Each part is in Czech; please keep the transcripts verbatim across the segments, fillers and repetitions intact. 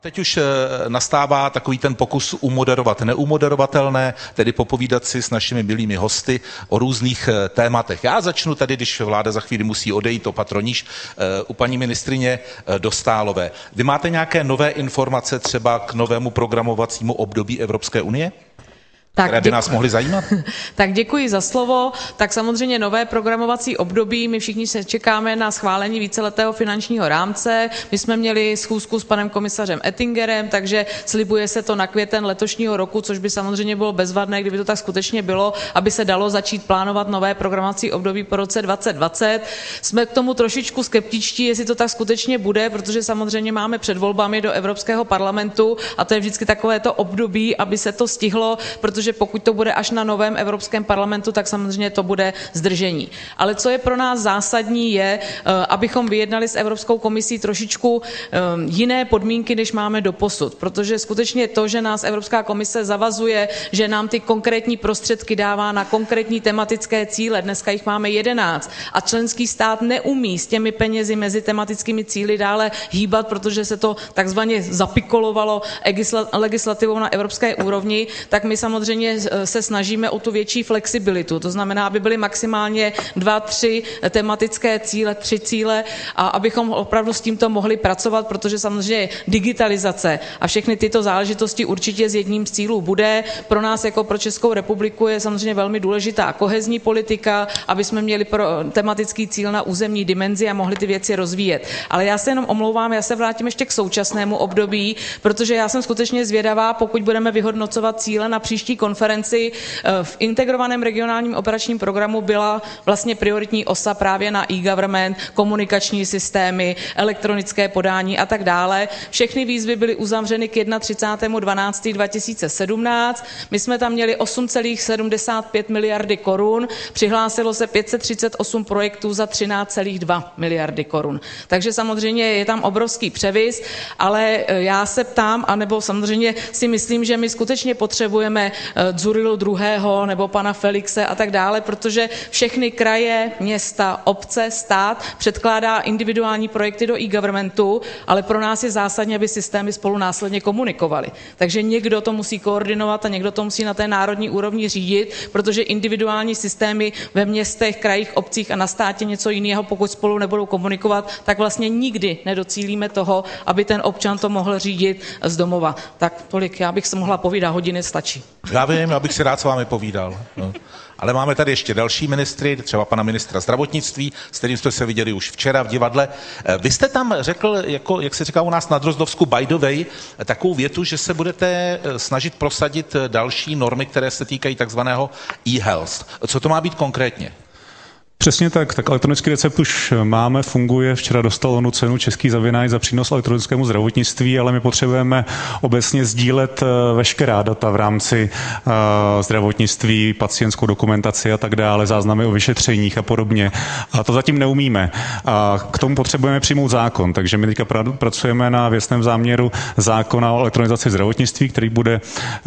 Teď už nastává takový ten pokus umoderovat neumoderovatelné, tedy popovídat si s našimi milými hosty o různých tématech. Já začnu tady, když vláda za chvíli musí odejít o patroníž, u paní ministryně Dostálové. Vy máte nějaké nové informace třeba k novému programovacímu období Evropské unie? Tak, které by děku... nás mohly zajímat? Tak děkuji za slovo. Tak samozřejmě nové programovací období. My všichni se čekáme na schválení víceletého finančního rámce. My jsme měli schůzku s panem komisařem Oettingerem, takže slibuje se to na květen letošního roku, což by samozřejmě bylo bezvadné, kdyby to tak skutečně bylo, aby se dalo začít plánovat nové programovací období po roce dvacet dvacet. Jsme k tomu trošičku skeptičtí, jestli to tak skutečně bude, protože samozřejmě máme před volbami do Evropského parlamentu a to je vždycky takové to období, aby se to stihlo, protože protože pokud to bude až na novém Evropském parlamentu, tak samozřejmě to bude zdržení. Ale co je pro nás zásadní je, abychom vyjednali s Evropskou komisí trošičku jiné podmínky, než máme doposud, protože skutečně to, že nás Evropská komise zavazuje, že nám ty konkrétní prostředky dává na konkrétní tematické cíle, dneska jich máme jedenáct a členský stát neumí s těmi penězi mezi tematickými cíli dále hýbat, protože se to takzvaně zapikolovalo legislativou na evropské úrovni, tak my samozřejmě se snažíme o tu větší flexibilitu. To znamená, aby byly maximálně dva, tři tematické cíle, tři cíle a abychom opravdu s tímto mohli pracovat, protože samozřejmě digitalizace a všechny tyto záležitosti určitě z jedním z cílů bude. Pro nás jako pro Českou republiku je samozřejmě velmi důležitá kohezní politika, aby jsme měli pro tematický cíl na územní dimenzi a mohli ty věci rozvíjet. Ale já se jenom omlouvám, já se vrátím ještě k současnému období, protože já jsem skutečně zvědavá, pokud budeme vyhodnocovat cíle na příští konferenci. V integrovaném regionálním operačním programu byla vlastně prioritní osa právě na e-government, komunikační systémy, elektronické podání a tak dále. Všechny výzvy byly uzavřeny k třicátému prvnímu dvanáctému dva tisíce sedmnáct. My jsme tam měli osm celá sedmdesát pět miliardy korun, přihlásilo se pět set třicet osm projektů za třináct celá dva miliardy korun. Takže samozřejmě je tam obrovský převis, ale já se ptám, anebo samozřejmě si myslím, že my skutečně potřebujeme Dzurilu druhého nebo pana Felixe a tak dále, protože všechny kraje, města, obce, stát předkládá individuální projekty do e-governmentu, ale pro nás je zásadně, aby systémy spolu následně komunikovaly. Takže někdo to musí koordinovat a někdo to musí na té národní úrovni řídit, protože individuální systémy ve městech, krajích, obcích a na státě něco jiného, pokud spolu nebudou komunikovat, tak vlastně nikdy nedocílíme toho, aby ten občan to mohl řídit z domova. Tak tolik, já bych se mohla povídat, hodiny stačí. Já vím, abych si rád s vámi povídal. No. Ale máme tady ještě další ministry, třeba pana ministra zdravotnictví, s kterým jste se viděli už včera v divadle. Vy jste tam řekl, jako, jak se říká u nás na Drozdovsku, by the way, takovou větu, že se budete snažit prosadit další normy, které se týkají takzvaného e-health. Co to má být konkrétně? Přesně tak, tak elektronický recept už máme, funguje, včera dostal onu cenu Český zavináč za přínos elektronickému zdravotnictví, ale my potřebujeme obecně sdílet veškerá data v rámci uh, zdravotnictví, pacientskou dokumentaci a tak dále, záznamy o vyšetřeních a podobně. A to zatím neumíme. A k tomu potřebujeme přijmout zákon, takže my teďka pra, pracujeme na věcném záměru zákona o elektronizaci zdravotnictví, který bude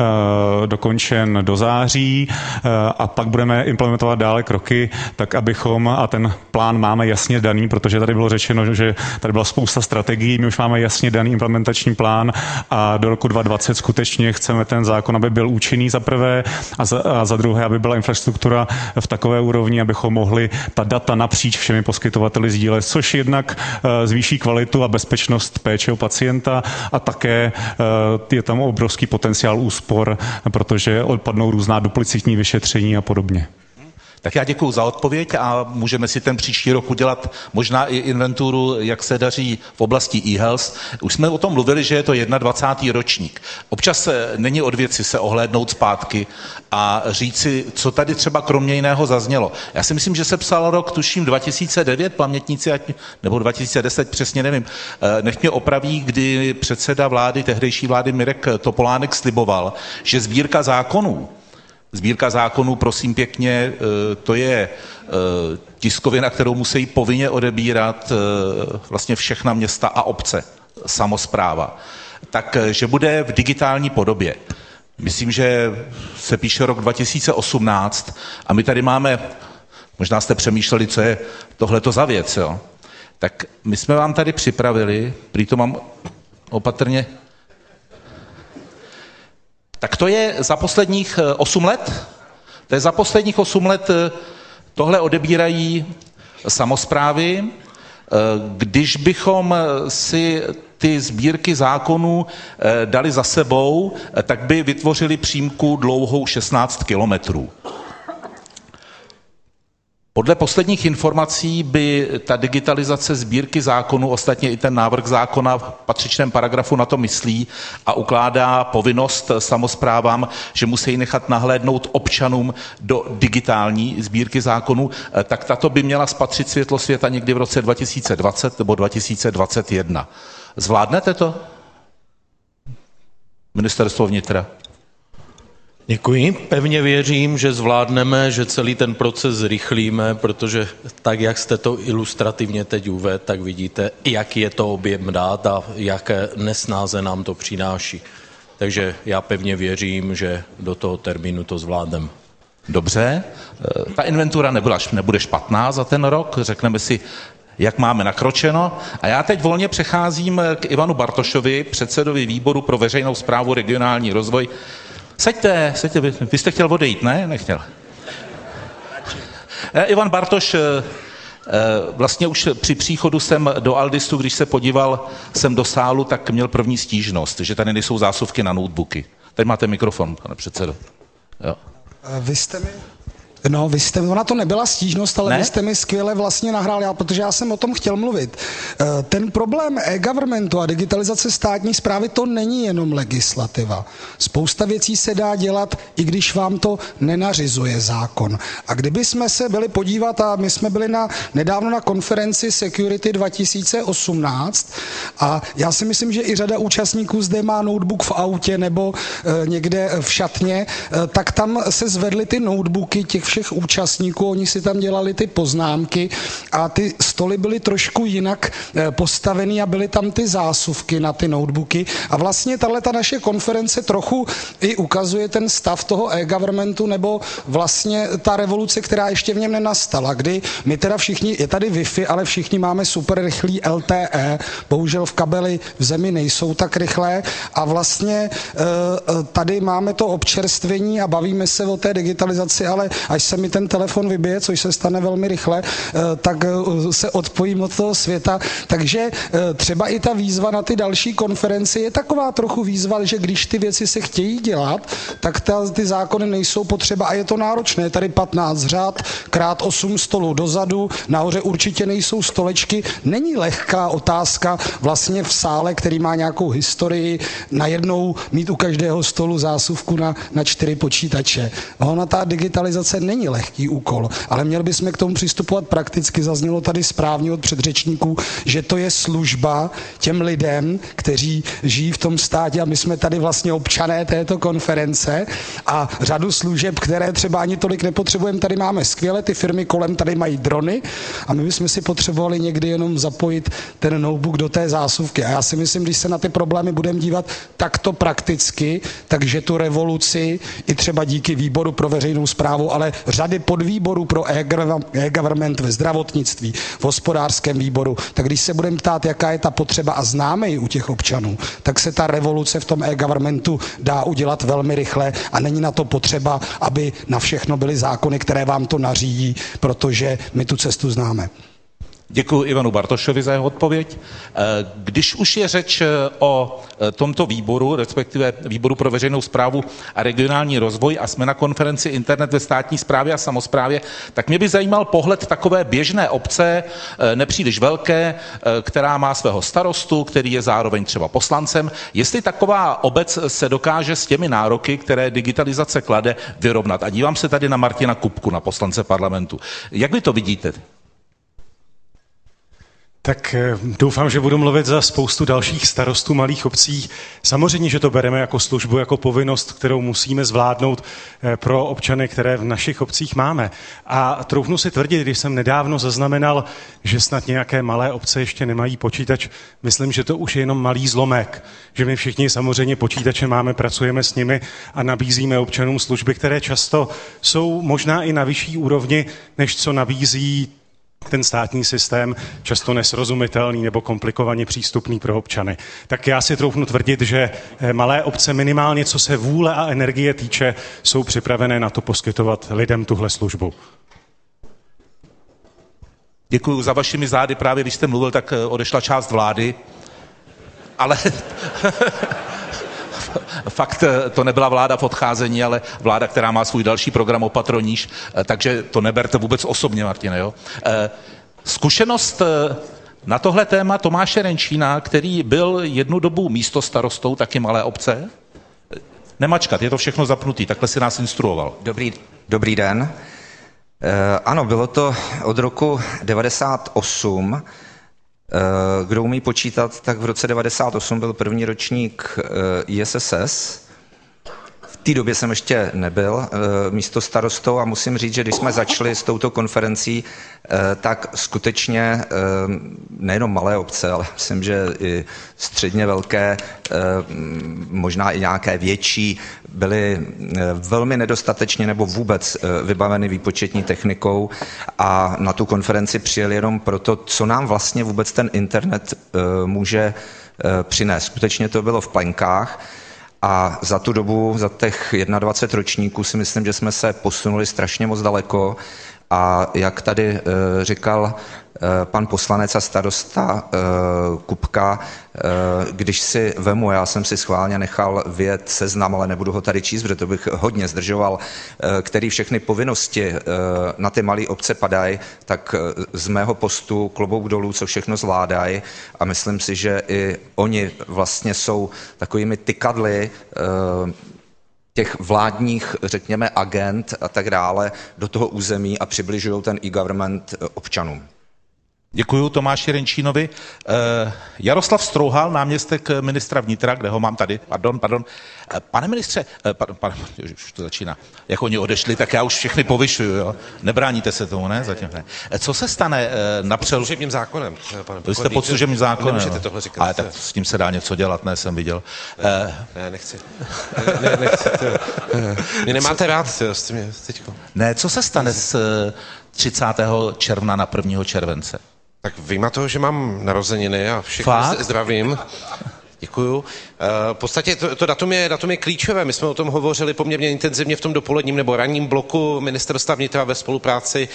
uh, dokončen do září uh, a pak budeme implementovat dále kroky, tak abychom a ten plán máme jasně daný, protože tady bylo řečeno, že tady byla spousta strategií, my už máme jasně daný implementační plán a do roku dva tisíce dvacet skutečně chceme ten zákon, aby byl účinný za prvé a za, a za druhé, aby byla infrastruktura v takové úrovni, abychom mohli ta data napříč všemi poskytovateli sdílet, což jednak zvýší kvalitu a bezpečnost péče o pacienta a také je tam obrovský potenciál úspor, protože odpadnou různá duplicitní vyšetření a podobně. Tak já děkuju za odpověď a můžeme si ten příští rok udělat možná i inventuru, jak se daří v oblasti e-health. Už jsme o tom mluvili, že je to dvacátý první ročník. Občas není od věci se ohlédnout zpátky a říci, co tady třeba kromě jiného zaznělo. Já si myslím, že se psal rok, tuším, dva tisíce devět, pamětníci, nebo dva tisíce deset, přesně nevím, nech mě opraví, kdy předseda vlády, tehdejší vlády Mirek Topolánek sliboval, že sbírka zákonů Sbírka zákonů, prosím pěkně, to je tiskovina, kterou musí povinně odebírat vlastně všechna města a obce, samospráva. Takže bude v digitální podobě. Myslím, že se píše rok dva tisíce osmnáct a my tady máme, možná jste přemýšleli, co je tohleto za věc, jo? Tak my jsme vám tady připravili, prý to mám opatrně Tak to je za posledních osm let? To je za posledních osm let tohle odebírají samosprávy. Když bychom si ty sbírky zákonů dali za sebou, tak by vytvořili přímku dlouhou šestnáct kilometrů. Podle posledních informací by ta digitalizace sbírky zákonů, ostatně i ten návrh zákona v patřičném paragrafu na to myslí a ukládá povinnost samosprávám, že musí nechat nahlédnout občanům do digitální sbírky zákonů, tak tato by měla spatřit světlo světa někdy v roce dva tisíce dvacet nebo dva tisíce dvacet jedna. Zvládnete to? Ministerstvo vnitra. Děkuji. Pevně věřím, že zvládneme, že celý ten proces zrychlíme, protože tak, jak jste to ilustrativně teď uvedl, tak vidíte, jaký je to objem dát a jaké nesnáze nám to přináší. Takže já pevně věřím, že do toho termínu to zvládneme. Dobře. Ta inventura nebyla, nebude špatná za ten rok, řekneme si, jak máme nakročeno. A já teď volně přecházím k Ivanu Bartošovi, předsedovi výboru pro veřejnou správu, regionální rozvoj. Seďte, seďte, vy, vy jste chtěl odejít, ne? Nechtěl. Ivan Bartoš, vlastně už při příchodu sem do Aldistu, když se podíval sem do sálu, tak měl první stížnost, že tady nejsou zásuvky na notebooky. Teď máte mikrofon, pane předsedo. Jo. Vy jste mi... No, vy jste, ona to nebyla stížnost, ale ne? Vy jste mi skvěle vlastně nahrál, já, protože já jsem o tom chtěl mluvit. Ten problém e-governmentu a digitalizace státní správy, to není jenom legislativa. Spousta věcí se dá dělat, i když vám to nenařizuje zákon. A kdyby jsme se byli podívat, a my jsme byli na, nedávno na konferenci Security dva tisíce osmnáct, a já si myslím, že i řada účastníků zde má notebook v autě nebo e, někde v šatně, e, tak tam se zvedly ty notebooky těch všech účastníků, oni si tam dělali ty poznámky a ty stoly byly trošku jinak postavený a byly tam ty zásuvky na ty notebooky a vlastně tahleta naše konference trochu i ukazuje ten stav toho e-governmentu nebo vlastně ta revoluce, která ještě v něm nenastala, kdy my teda všichni, je tady Wi-Fi, ale všichni máme super rychlý L T E, bohužel v kabeli v zemi nejsou tak rychlé a vlastně tady máme to občerstvení a bavíme se o té digitalizaci, ale až se mi ten telefon vybije, což se stane velmi rychle, tak se odpojím od toho světa. Takže třeba i ta výzva na ty další konferenci je taková trochu výzva, že když ty věci se chtějí dělat, tak ta, ty zákony nejsou potřeba a je to náročné. Tady patnáct řad, krát osm stolů dozadu, nahoře určitě nejsou stolečky. Není lehká otázka vlastně v sále, který má nějakou historii, najednou mít u každého stolu zásuvku na, na čtyři počítače. Ona ta digitalizace není lehký úkol, ale měli bychom k tomu přistupovat prakticky. Zaznělo tady správně od předřečníků, že to je služba těm lidem, kteří žijí v tom státě a my jsme tady vlastně občané této konference a řadu služeb, které třeba ani tolik nepotřebujeme, tady máme skvěle, ty firmy kolem tady mají drony a my bychom si potřebovali někdy jenom zapojit ten notebook do té zásuvky. A já si myslím, když se na ty problémy budeme dívat takto prakticky, takže tu revoluci i třeba díky výboru pro veřejnou správu, ale řady podvýborů pro e-government ve zdravotnictví, v hospodářském výboru, tak když se budeme ptát, jaká je ta potřeba a známe ji u těch občanů, tak se ta revoluce v tom e-governmentu dá udělat velmi rychle a není na to potřeba, aby na všechno byly zákony, které vám to nařídí, protože my tu cestu známe. Děkuji Ivanu Bartošovi za jeho odpověď. Když už je řeč o tomto výboru, respektive výboru pro veřejnou správu a regionální rozvoj a jsme na konferenci Internet ve státní správě a samosprávě, tak mě by zajímal pohled takové běžné obce, nepříliš velké, která má svého starostu, který je zároveň třeba poslancem. Jestli taková obec se dokáže s těmi nároky, které digitalizace klade, vyrovnat. A dívám se tady na Martina Kupku, na poslance parlamentu. Jak vy to vidíte? Tak doufám, že budu mluvit za spoustu dalších starostů malých obcí. Samozřejmě, že to bereme jako službu, jako povinnost, kterou musíme zvládnout pro občany, které v našich obcích máme. A troufnu si tvrdit, když jsem nedávno zaznamenal, že snad nějaké malé obce ještě nemají počítač, myslím, že to už je jenom malý zlomek. Že my všichni samozřejmě počítače máme, pracujeme s nimi a nabízíme občanům služby, které často jsou možná i na vyšší úrovni, než co nabízí ten státní systém často nesrozumitelný nebo komplikovaně přístupný pro občany. Tak já si troufnu tvrdit, že malé obce minimálně co se vůle a energie týče, jsou připravené na to poskytovat lidem tuhle službu. Děkuji za vašimi zády. Právě když jste mluvil, tak odešla část vlády, ale fakt to nebyla vláda v odcházení, ale vláda, která má svůj další program Opatroníž, takže to neberte vůbec osobně, Martine. Jo? Zkušenost na tohle téma Tomáše Renčína, který byl jednu dobu místostarostou taky malé obce. Nemačkat, je to všechno zapnutý, takhle si nás instruoval. Dobrý, dobrý den. E, ano, bylo to od roku devadesát osm. E, kdo umí počítat, tak v roce devadesát osm byl první ročník e, I S S S. V té době jsem ještě nebyl e, místostarostou a musím říct, že když jsme začali s touto konferencí, e, tak skutečně e, nejenom malé obce, ale myslím, že i středně velké, e, možná i nějaké větší, byly e, velmi nedostatečně nebo vůbec e, vybaveny výpočetní technikou a na tu konferenci přijeli jenom proto, co nám vlastně vůbec ten internet e, může e, přinést. Skutečně to bylo v plenkách. A za tu dobu, za těch dvacet jedna ročníků si myslím, že jsme se posunuli strašně moc daleko a jak tady e, říkal e, pan poslanec a starosta e, Kupka, e, když si vemu, já jsem si schválně nechal vyjet seznam, ale nebudu ho tady číst, protože to bych hodně zdržoval, e, který všechny povinnosti e, na ty malé obce padají, tak z mého postu klobouk dolů, co všechno zvládají a myslím si, že i oni vlastně jsou takovými tykadly e, těch vládních, řekněme, agent a tak dále do toho území a přibližují ten e-government občanům. Děkuji Tomáši Renčínovi. Jaroslav Strouhal, náměstek ministra vnitra, kde ho mám tady, pardon, pardon. Pane ministře, pardon, pardon, už to začíná, jak oni odešli, tak já už všechny povyšuju, jo? Nebráníte se tomu, ne? Zatím ne. Co se stane na přel... Pod služebním zákonem, pane Vy jste pod služebním zákonem. Nemůžete tohle říkat. Ale tak s tím se dá něco dělat, ne, jsem viděl. Ne, ne nechci. Ne, ne, nechci. Mě nemáte rád, jste mě teďko. Ne, co se stane z třicátého června na prvního července? Tak vyjma toho, že mám narozeniny a všechny zdravím. Děkuju. V podstatě to, to datum, je, datum je klíčové. My jsme o tom hovořili poměrně intenzivně v tom dopoledním nebo ranním bloku Ministerstva vnitra ve spolupráci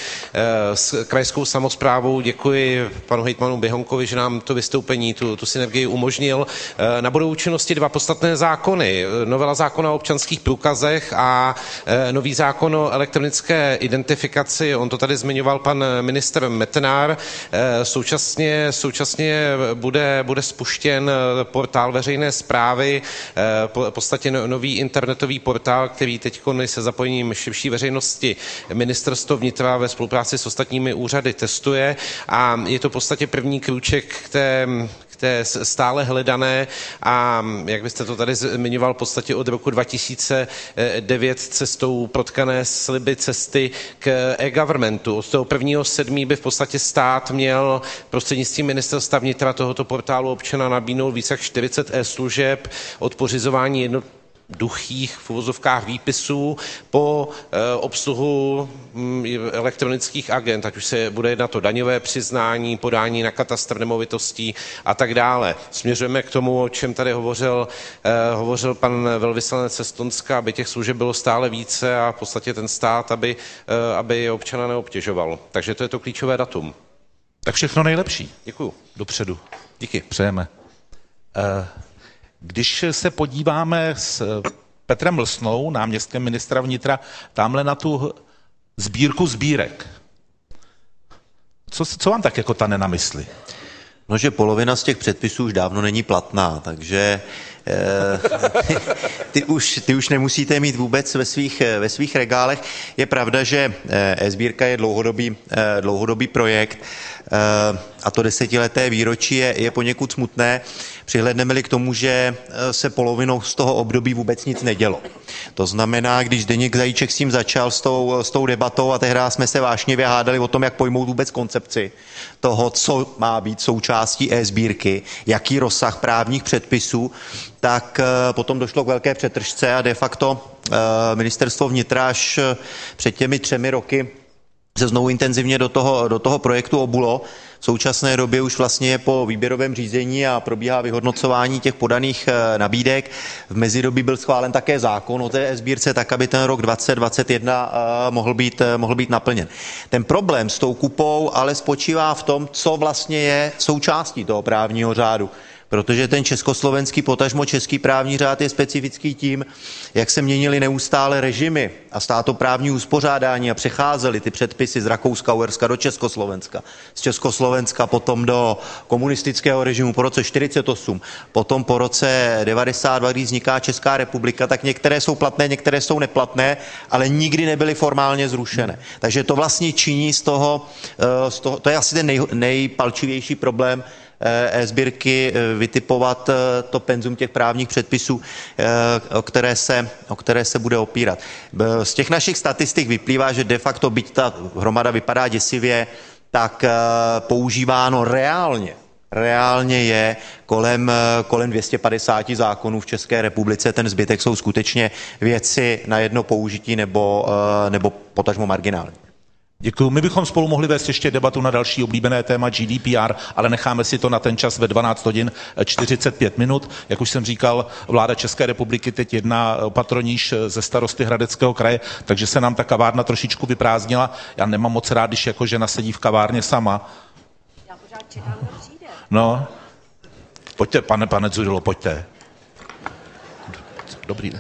s krajskou samosprávou. Děkuji panu hejtmanu Běhonkovi, že nám to vystoupení, tu, tu synergii umožnil. Nabudou účinnosti dva podstatné zákony. Novela zákona o občanských průkazech a nový zákon o elektronické identifikaci. On to tady zmiňoval pan ministr Metnar. Současně, současně bude, bude spuštěn portál veřejné správy, v podstatě nový internetový portál, který teď se zapojením širší veřejnosti Ministerstvo vnitra ve spolupráci s ostatními úřady testuje a je to v podstatě první krůček k té té stále hledané a jak byste to tady zmiňoval v podstatě od roku dva tisíce devět cestou protkané sliby cesty k e-governmentu. Od toho prvního sedmý by v podstatě stát měl prostřednictvím ministerstva vnitra tohoto portálu občana nabídnout více jak čtyřicet e-služeb od pořizování jednotlivých duchých v uvozovkách výpisů po e, obsluhu m, elektronických agent, ať už se bude jednat o daňové přiznání, podání na katastr nemovitostí a tak dále. Směřujeme k tomu, o čem tady hovořil, e, hovořil pan velvyslanec Estonska, aby těch služeb bylo stále více a v podstatě ten stát, aby, e, aby občana neobtěžoval. Takže to je to klíčové datum. Tak všechno nejlepší. Děkuju. Dopředu. Díky. Přejeme. E, Když se podíváme s Petrem Lsnou, náměstkem ministra vnitra, tamhle na tu sbírku sbírek. Co, co vám tak jako tane na mysli? No, že polovina z těch předpisů už dávno není platná, takže eh, ty, už, ty už nemusíte mít vůbec ve svých, ve svých regálech. Je pravda, že e-sbírka je dlouhodobý, eh, dlouhodobý projekt eh, a to desetileté výročí je, je poněkud smutné. Přihledneme-li k tomu, že se polovinou z toho období vůbec nic nedělo. To znamená, když Zdeněk Zajíček s tím začal s tou, s tou debatou a tehdy jsme se vášnivě hádali o tom, jak pojmout vůbec koncepci toho, co má být součástí e-sbírky, jaký rozsah právních předpisů, tak potom došlo k velké přetržce a de facto ministerstvo vnitra až před těmi třemi roky se znovu intenzivně do toho, do toho projektu obulo. V současné době už vlastně je po výběrovém řízení a probíhá vyhodnocování těch podaných nabídek. V mezidobí byl schválen také zákon o té e-sbírce, tak aby ten rok dvacet dvacet jedna mohl být, mohl být naplněn. Ten problém s tou kupou ale spočívá v tom, co vlastně je součástí toho právního řádu. Protože ten československý, potažmo český právní řád je specifický tím, jak se měnily neustále režimy a státoprávní uspořádání a přecházely ty předpisy z Rakouska, Uherska do Československa. Z Československa potom do komunistického režimu po roce čtyřicet osm, potom po roce devadesát dva, když vzniká Česká republika, tak některé jsou platné, některé jsou neplatné, ale nikdy nebyly formálně zrušené. Takže to vlastně činí z toho, z toho to je asi ten nej, nejpalčivější problém e-sbírky, vytipovat to penzum těch právních předpisů, o které, se, o které se bude opírat. Z těch našich statistik vyplývá, že de facto, byť ta hromada vypadá děsivě, tak používáno reálně, reálně je kolem, kolem dvě stě padesát zákonů v České republice, ten zbytek jsou skutečně věci na jedno použití nebo, nebo potažmo marginální. Děkuji. My bychom spolu mohli vést ještě debatu na další oblíbené téma G D P R, ale necháme si to na ten čas ve dvanáct hodin čtyřicet pět minut. Jak už jsem říkal, vláda České republiky teď jedná patroníž ze starosty Hradeckého kraje, takže se nám ta kavárna trošičku vyprázdnila. Já nemám moc rád, když jako žena sedí v kavárně sama. Já pořád čekám, kdo přijde. No, pojďte, pane, pane Dzurilo, pojďte. Dobrý.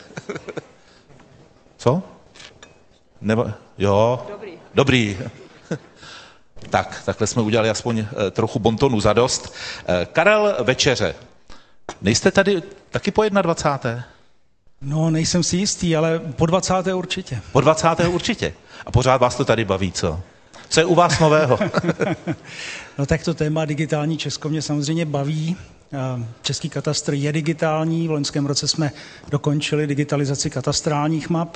Co? Nebo, jo. Dobrý. Dobrý. Tak, takhle jsme udělali aspoň trochu bontonu za dost. Karel Večeře, nejste tady taky po dvacáté jedné? No, nejsem si jistý, ale po dvacáté určitě. Po dvacáté určitě. A pořád vás to tady baví, co? Co je u vás nového? No tak to téma digitální Česko mě samozřejmě baví. Český katastr je digitální, v loňském roce jsme dokončili digitalizaci katastrálních map.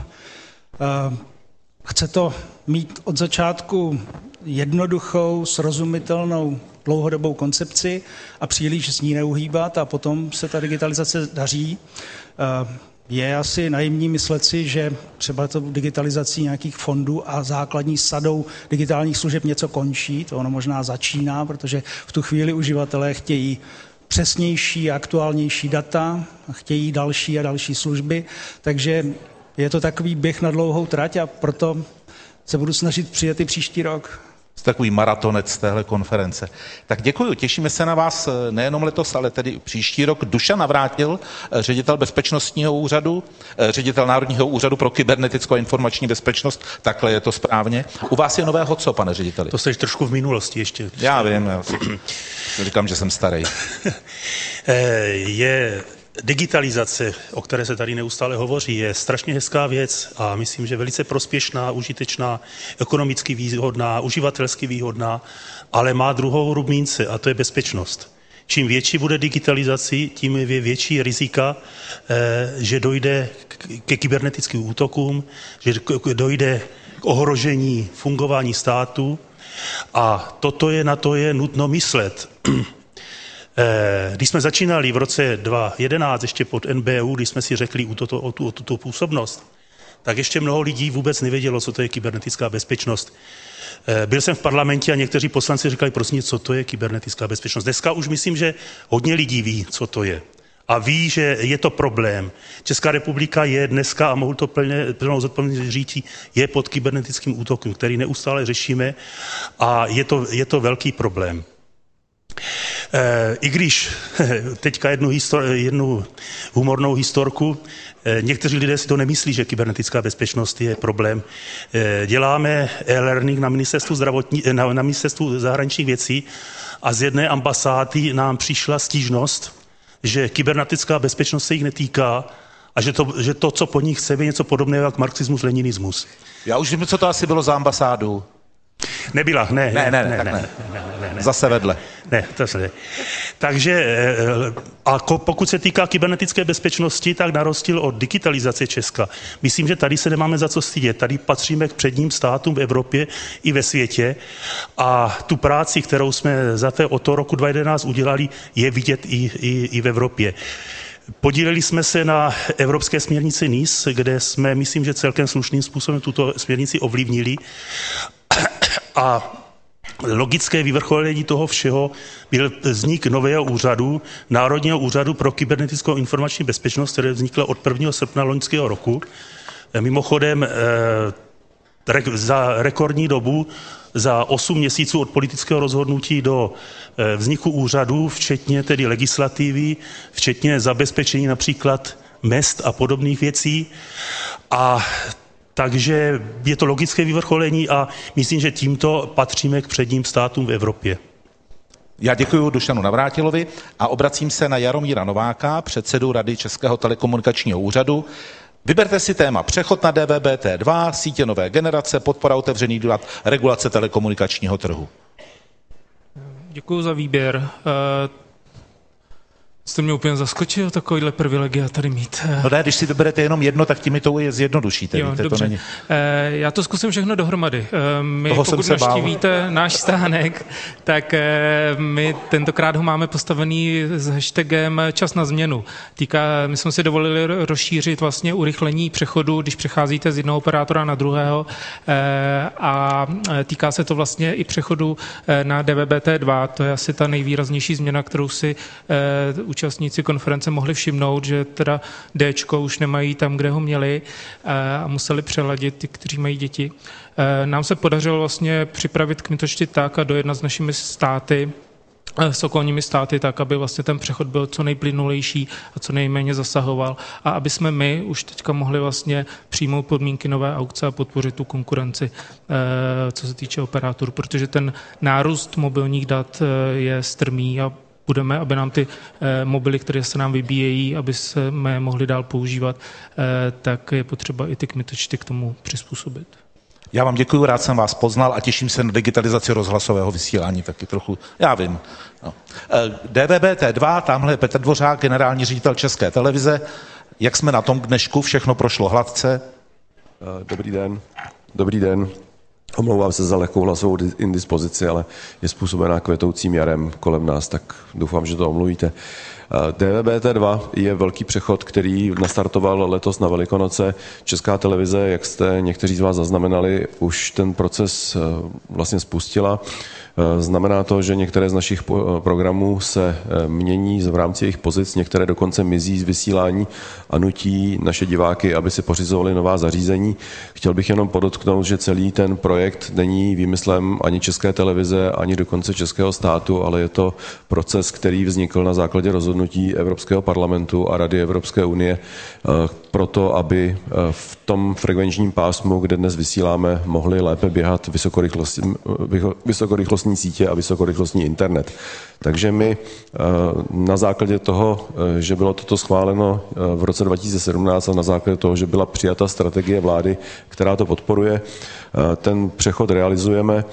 Chce to mít od začátku jednoduchou, srozumitelnou, dlouhodobou koncepci a příliš z ní neuhýbat a potom se ta digitalizace daří. Je asi naivní myslet si, že třeba to digitalizací nějakých fondů a základní sadou digitálních služeb něco končí. To ono možná začíná, protože v tu chvíli uživatelé chtějí přesnější a aktuálnější data, chtějí další a další služby, takže je to takový běh na dlouhou trať a proto se budu snažit přijet i příští rok. Jste takový maratonec z téhle konference. Tak děkuji, těšíme se na vás nejenom letos, ale tedy příští rok. Dušan Navrátil, ředitel Bezpečnostního úřadu, ředitel Národního úřadu pro kybernetickou a informační bezpečnost, takhle je to správně. U vás je nového co, pane řediteli? To jste trošku v minulosti ještě. Já vím, já říkám, že jsem starý. Je... Digitalizace, o které se tady neustále hovoří, je strašně hezká věc a myslím, že velice prospěšná, užitečná, ekonomicky výhodná, uživatelsky výhodná, ale má druhou rubínce a to je bezpečnost. Čím větší bude digitalizací, tím je větší rizika, že dojde ke kybernetickým útokům, že dojde k ohrožení fungování státu a toto je, na to je nutno myslet. Když jsme začínali v roce dva tisíce jedenáct ještě pod N B U, když jsme si řekli o, toto, o, tu, o tuto působnost, tak ještě mnoho lidí vůbec nevědělo, co to je kybernetická bezpečnost. Byl jsem v parlamentě a někteří poslanci říkali, prosím, co to je kybernetická bezpečnost. Dneska už myslím, že hodně lidí ví, co to je. A ví, že je to problém. Česká republika je dneska, a mohu to plně, plnou zodpovědnost říct, je pod kybernetickým útokem, který neustále řešíme a je to, je to velký problém. I když teďka jednu, histor- jednu humornou historku, někteří lidé si to nemyslí, že kybernetická bezpečnost je problém. Děláme e-learning na ministerstvu, zdravotní, na, na ministerstvu zahraničních věcí a z jedné ambasády nám přišla stížnost, že kybernetická bezpečnost se jich netýká a že to, že to co po nich chce, je něco podobného jak marxismus, leninismus. Já už vím, co to asi bylo za ambasádu. Nebyla, ne. Ne, ne, ne, ne, ne, ne, ne, ne, ne. Zase vedle. Ne, to se ne. Takže, a pokud se týká kybernetické bezpečnosti, tak na rozdíl od digitalizace Česka, myslím, že tady se nemáme za co stydět. Tady patříme k předním státům v Evropě i ve světě a tu práci, kterou jsme za té, od toho roku dva tisíce jedenáct udělali, je vidět i, i, i v Evropě. Podíleli jsme se na evropské směrnici N I S, kde jsme, myslím, že celkem slušným způsobem tuto směrnici ovlivnili. A logické vyvrcholení toho všeho byl vznik nového úřadu, Národního úřadu pro kybernetickou informační bezpečnost, který vznikl od prvního srpna loňského roku. Mimochodem za rekordní dobu, za osm měsíců od politického rozhodnutí do vzniku úřadu, včetně tedy legislativy, včetně zabezpečení například mezd a podobných věcí. A takže je to logické vyvrcholení a myslím, že tímto patříme k předním státům v Evropě. Já děkuji Dušanu Navrátilovi a obracím se na Jaromíra Nováka, předsedu Rady Českého telekomunikačního úřadu. Vyberte si téma přechod na D V B T dva, sítě nové generace, podpora otevřených dat, regulace telekomunikačního trhu. Děkuji za výběr. Jste mě úplně zaskočil, takovýhle privilegia tady mít. No ne, když si vyberete jenom jedno, tak tím to je zjednodušíte. Jo, víte, dobře. To není... Já to zkusím všechno dohromady. My, Toho pokud jsem se navštívíte náš stánek, tak my tentokrát ho máme postavený s hashtagem Čas na změnu. Týká, my jsme si dovolili rozšířit vlastně urychlení přechodu, když přecházíte z jednoho operátora na druhého, a týká se to vlastně i přechodu na D V B T dva. To je asi ta nejvýraznější změna, kterou si účastníci konference mohli všimnout, že teda Dčko už nemají tam, kde ho měli, a museli přeladit ty, kteří mají děti. Nám se podařilo vlastně připravit kmitočty tak a dojednat s našimi státy, s okolními státy tak, aby vlastně ten přechod byl co nejplynulejší a co nejméně zasahoval a aby jsme my už teďka mohli vlastně přijmout podmínky nové aukce a podpořit tu konkurenci, co se týče operátorů, protože ten nárůst mobilních dat je strmý a budeme, aby nám ty eh, mobily, které se nám vybíjejí, aby jsme mohli dál používat, eh, tak je potřeba i ty kmitočty k tomu přizpůsobit. Já vám děkuji, rád jsem vás poznal a těším se na digitalizaci rozhlasového vysílání taky trochu, já vím. No. D V B T dva, tamhle je Petr Dvořák, generální ředitel České televize. Jak jsme na tom k dnešku? Všechno prošlo hladce? Dobrý den. Dobrý den. Omlouvám se za lehkou hlasovou indispozici, ale je způsobená kvetoucím jarem kolem nás, tak doufám, že to omluvíte. D V B T dva je velký přechod, který nastartoval letos na Velikonoce. Česká televize, jak jste někteří z vás zaznamenali, už ten proces vlastně spustila. Znamená to, že některé z našich programů se mění v rámci jejich pozic, některé dokonce mizí z vysílání a nutí naše diváky, aby si pořizovali nová zařízení. Chtěl bych jenom podotknout, že celý ten projekt není výmyslem ani České televize, ani dokonce českého státu, ale je to proces, který vznikl na základě rozhodnutí Evropského parlamentu a Rady Evropské unie proto, aby v tom frekvenčním pásmu, kde dnes vysíláme, mohli lépe běhat vysokorychlostní, vysokorychlostní sítě a vysokorychlostní internet. Takže my na základě toho, že bylo toto schváleno v roce dva tisíce sedmnáct a na základě toho, že byla přijata strategie vlády, která to podporuje, ten přechod realizujeme.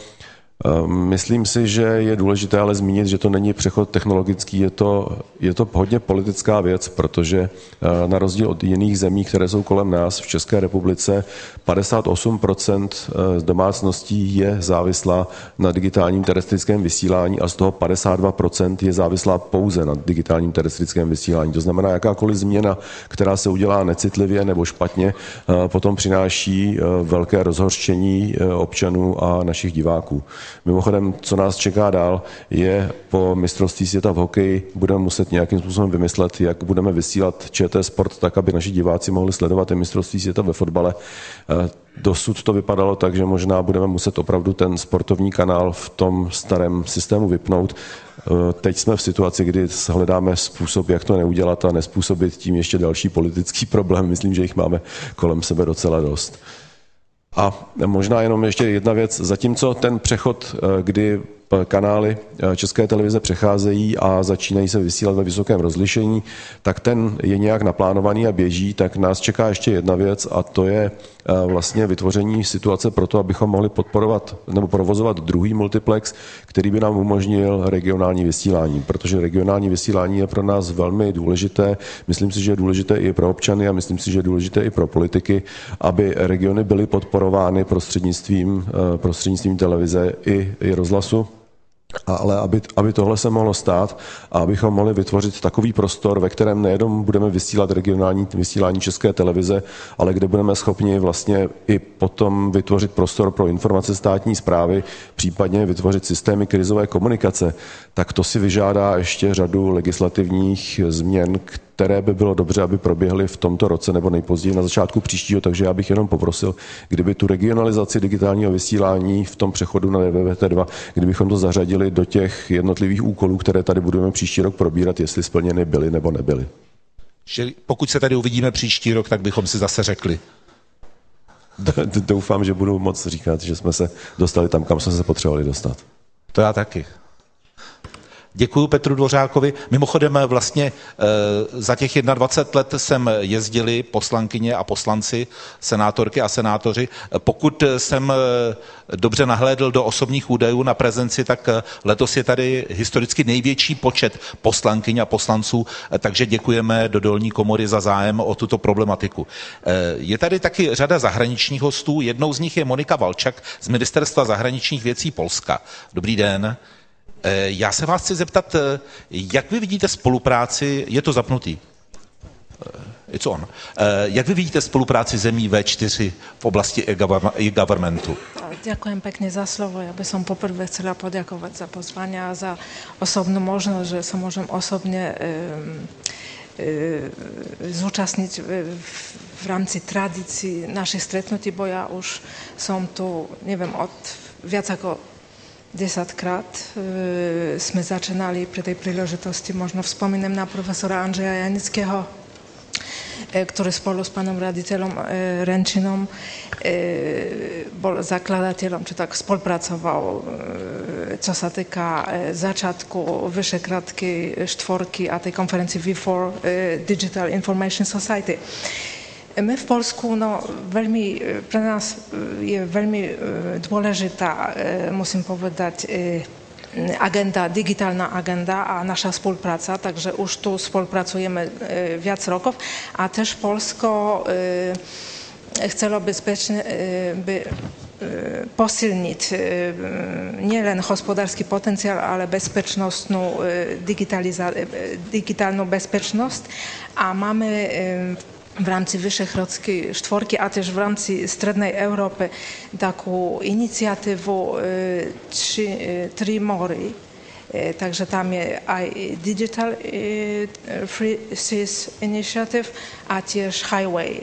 Myslím si, že je důležité ale zmínit, že to není přechod technologický, je to, je to hodně politická věc, protože na rozdíl od jiných zemí, které jsou kolem nás v České republice, padesát osm procent domácností je závislá na digitálním terestrickém vysílání a z toho padesát dva procent je závislá pouze na digitálním terestrickém vysílání. To znamená, jakákoliv změna, která se udělá necitlivě nebo špatně, potom přináší velké rozhořčení občanů a našich diváků. Mimochodem, co nás čeká dál, je po mistrovství světa v hokeji, budeme muset nějakým způsobem vymyslet, jak budeme vysílat ČT Sport tak, aby naši diváci mohli sledovat i mistrovství světa ve fotbale. Dosud to vypadalo tak, že možná budeme muset opravdu ten sportovní kanál v tom starém systému vypnout. Teď jsme v situaci, kdy hledáme způsob, jak to neudělat a nespůsobit tím ještě další politický problém. Myslím, že jich máme kolem sebe docela dost. A možná jenom ještě jedna věc, zatímco ten přechod, kdy kanály České televize přecházejí a začínají se vysílat ve vysokém rozlišení, tak ten je nějak naplánovaný a běží, tak nás čeká ještě jedna věc a to je vlastně vytvoření situace pro to, abychom mohli podporovat nebo provozovat druhý multiplex, který by nám umožnil regionální vysílání, protože regionální vysílání je pro nás velmi důležité. Myslím si, že je důležité i pro občany a myslím si, že je důležité i pro politiky, aby regiony byly podporovány prostřednictvím, prostřednictvím televize i, i rozhlasu. ale aby, aby tohle se mohlo stát a abychom mohli vytvořit takový prostor, ve kterém nejenom budeme vysílat regionální vysílání České televize, ale kde budeme schopni vlastně i potom vytvořit prostor pro informace státní správy, případně vytvořit systémy krizové komunikace, tak to si vyžádá ještě řadu legislativních změn, které by bylo dobře, aby proběhly v tomto roce nebo nejpozději na začátku příštího, takže já bych jenom poprosil, kdyby tu regionalizaci digitálního vysílání v tom přechodu na D V B T dva, kdybychom to zařadili do těch jednotlivých úkolů, které tady budeme příští rok probírat, jestli splněny byly nebo nebyly. Že pokud se tady uvidíme příští rok, tak bychom si zase řekli. Doufám, že budu moc říkat, že jsme se dostali tam, kam jsme se potřebovali dostat. To já taky. Děkuji Petru Dvořákovi. Mimochodem vlastně e, za těch dvacet jedna let sem jezdili poslankyně a poslanci, senátorky a senátoři. Pokud jsem dobře nahlédl do osobních údajů na prezenci, tak letos je tady historicky největší počet poslankyň a poslanců, takže děkujeme do dolní komory za zájem o tuto problematiku. E, je tady taky řada zahraničních hostů. Jednou z nich je Monika Valčak z Ministerstva zahraničních věcí Polska. Dobrý den. Já se vás chci zeptat, jak vy vidíte spolupráci, je to zapnutý, it's on, jak vy vidíte spolupráci zemí V čtyři v oblasti e-governmentu? Ďakujem pekne za slovo. Ja by som poprvé chcela poďakovať za pozvanie a za osobnú možnosť, že sa môžem osobne e, e, zúčastniť v, v rámci tradícií našich stretnutí, bo ja už som tu, neviem, od viac ako desaťkrát e, sme začínali pri tej príležitosti. Možno vzpomínam na profesora Andrzeja Janického, e, ktorý spolu s pánom raditeľom e, Renčinom e, bol zakladateľom, či tak spolupracoval, e, co sa týka e, začiatku Vyšehradskej štvorky a tej konferencii V čtyři e, Digital Information Society. My v Polsku, no, veľmi, pre nás je veľmi dôležitá, musím povedať, agenda, digitálna agenda a naša spolupráca, takže už tu spolupracujeme viac rokov a też Polsko chcelo bezpečne by posilniť nielen hospodársky potenciál, ale bezpečnostnú, digitálnu bezpečnosť a máme v rámci Vyšehradskej štvorky a tiež v rámci Strednej Európy takú iniciatívu Tri Mory. Takže tam je aj Digital Free Seas Initiative a tiež Highway